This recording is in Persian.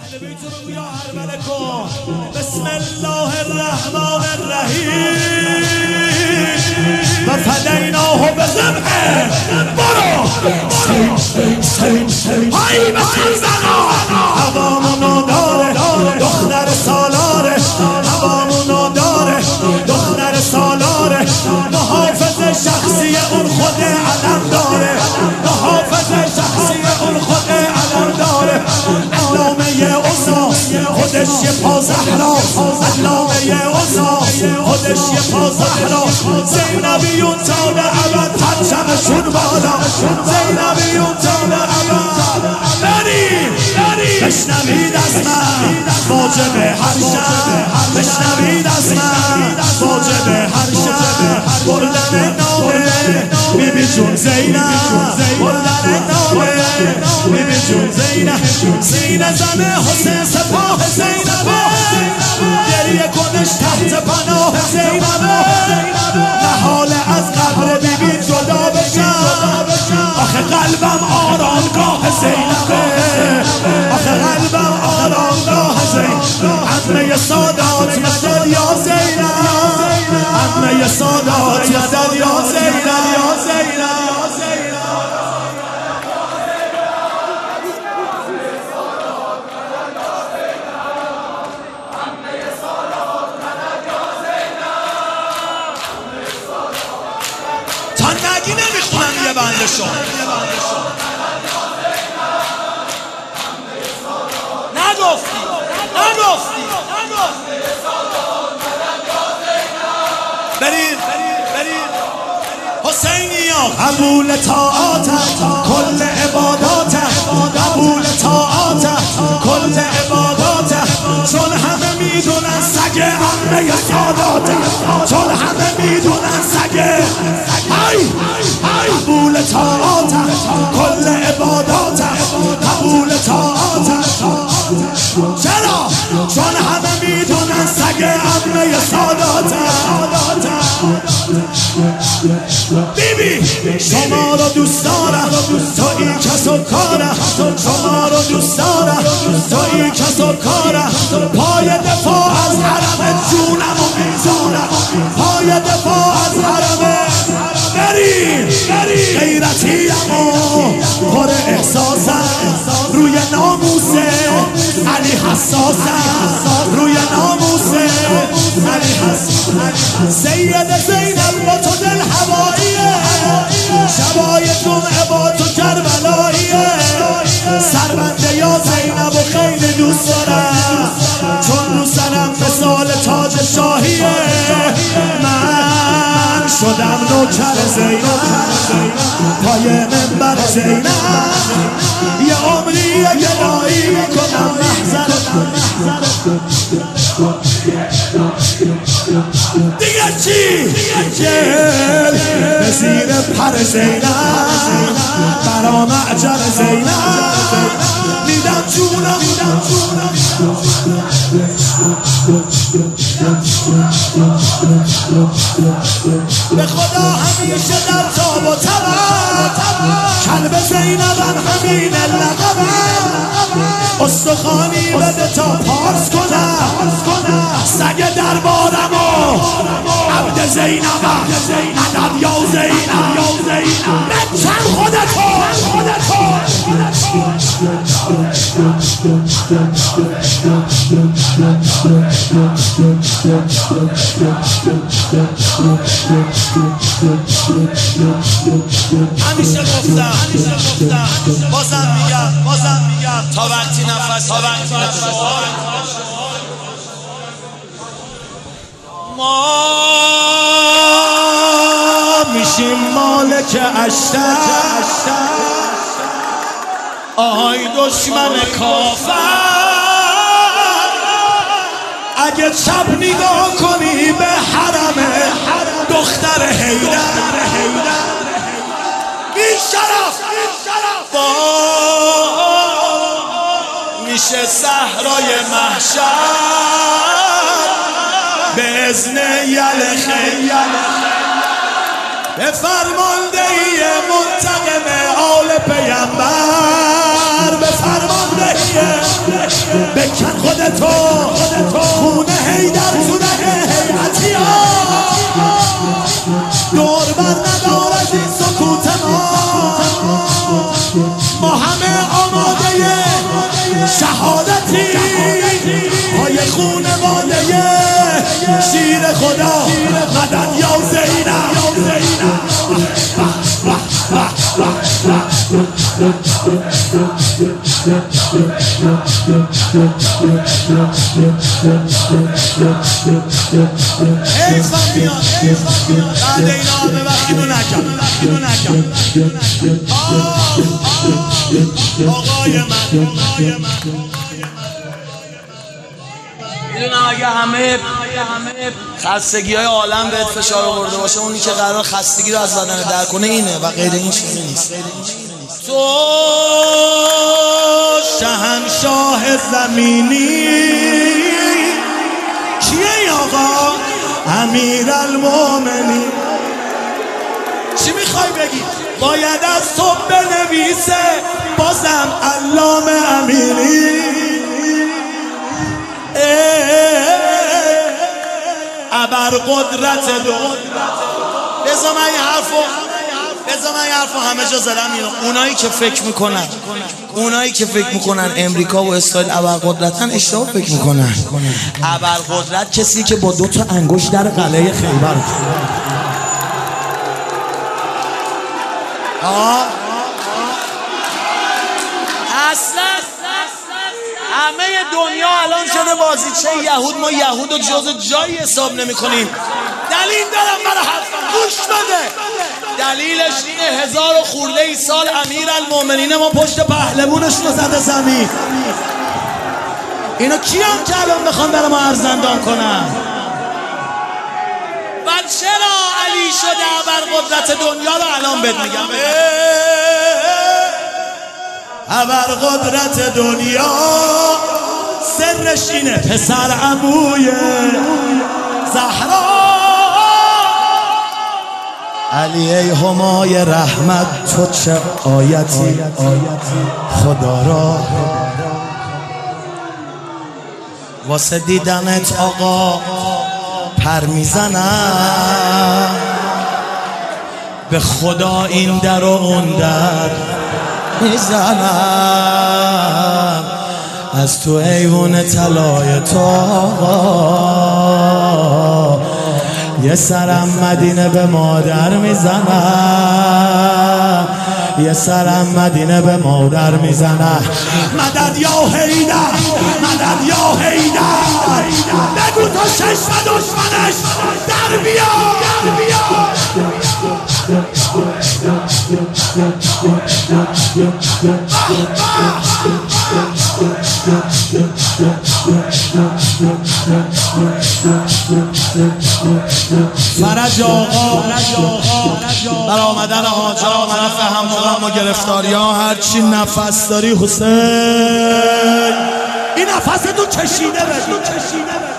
بسم الله الرحمن الرحیم و فدیناه بذبح برو های بسن زنا هوامونو داره دختر سالاره هوامونو داره دختر سالاره محافظ شخصی اون خود علم داره محافظ شخصی اون خود علم داره علامه اوزا خودش یه پا زهرا علامه اوزا خودش یه پا زهرا زینبیون تا به ابد پرچمشون بالا زینبیون تا به ابد بریم بشنوید از من واجب هر شب بشنوید از من واجب هر شب بردن نامه بیبی جون زینب بردن نامه بیبی جون زینب سینه زنه حسین سپاه زینبه گریه کنش تحت پناه زینبه نهال از قبر بیبی جدا بشم آخه قلبم آرامگاه زینبه آخه قلبم آرامگاه زینب عمه سادات مدد یا زینب عمه سادات مدد یا زینب تا نگی نمیخونم یه بندشون نگفتی برید حسینیا قبول طاعتت کل عباداتت قبول طاعتت کل عباداتت چون همه میدونن سگ عمه ساداتت چون همه میدونن سگ قبول طاعتت کل عباداتت قبول طاعتت چرا؟ چون همه میدونن سگ عمه ساداتت بیبی شما رو دوست دارم تا این کس و کارم شما رو دوست دارم تا این کس و کارم پای دفاع از حرم جونم و میزانم پای دفاع از حرم بریم غیرتیم و پر احساسم روی ناموسه علی حساسم روی ناموسه علی حساسم سید زینب با تو دل هواییه شبای جمعه با تو کربلاییه سربنده یا زینب و خیلی دوست دارم چون رو سرم مثال تاج شاهیه من شدم نوکر زینب پای منبر زینب یه عمری گدایی میکنم محضر دیگه چی؟ گل به زیر پر زینب برا معجر زینب میدم جونم به خدا همیشه در تاب و تبم کلب زینبم همین لقبم استخوانی بده تا پارس کنم سگ دربارم و عبد زینبم عدد یا زینب بچن خودتو همیشه گفتم بازم میگم تا وقتی نفس ما میشیم مالک اشتر آی دشمن کافر اگه چپ نگاه کنی به حرم دختر حیدر بی شرف میشه صحرای محشر به اذن یلخی به فرماندهی منتقم آل پیامبر به فرماندهی به شهادتی پای خونواده شیر خدا مدد یا زینب حیفم میاد بعد اینا همه وقت اینو نکن آقای من میدونم اگه همه خستگی های عالم بهت فشار آورده باشه، اونی که قرار خستگی رو از بدن در کنه اینه و غیر این چیزی نیست. تو شهنشاه زمینی کیه آقا؟ امیرالمومنین. چی میخوای بگی؟ باید از صبح بنویسه بازم علامه امیری. ابرقدرت دو بذار من این حرفو همه جا زدم. اونایی که فکر میکنن امریکا و اسرائیل ابرقدرتن اشتباه فکر میکنن. ابرقدرت کسی که با 2 انگشت در قلعه خیبر اصلا همه دنیا الان شده بازیچه یهود. ما یهود رو جز جایی حساب نمی کنیم. دلیل دارم برای حرفم، گوش بده. دلیلش اینه 1000 و خورده ای سال امیرالمومنین ما پشت پهلوونشون رو زده زمین. اینا کی هم که الان میخوان برای ما ارزندان کنن؟ و چرا علی شده ابرقدرت دنیا رو الان بهت میگم. ابرقدرت دنیا سرش اینه پسر عموی زهرا. علی ای همای رحمت تو چه آیتی خدا را واسه دیدنت آقا پر میزنم. به خدا این در و اون در میزنم. از تو ایوون طلای تو آقا یه سرم مدینه به مادر میزنم. یه سرم مدینه به مادر میزنم. مدد یا حیدر، مدد یا حیدر. بگو تا چشم دشمنش در بیاد. فرج آقا بر آمدن حاجا منفع هم و گرفتاری ها. هرچی نفس داری حسین این نفس تو کشیده بگی.